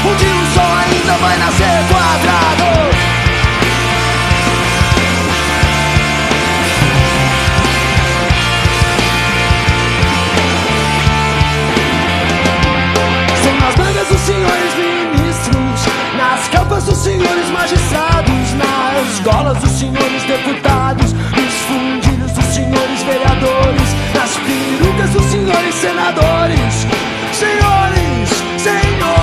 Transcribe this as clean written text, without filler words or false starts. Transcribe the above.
Um dia o sol ainda vai nascer quadrado. São nas mangas os senhores ministros, nas capas os senhores magistrados, nas golas dos senhores deputados, nos fundilhos dos senhores vereadores, nas perucas dos senhores senadores. Senhores, senhores.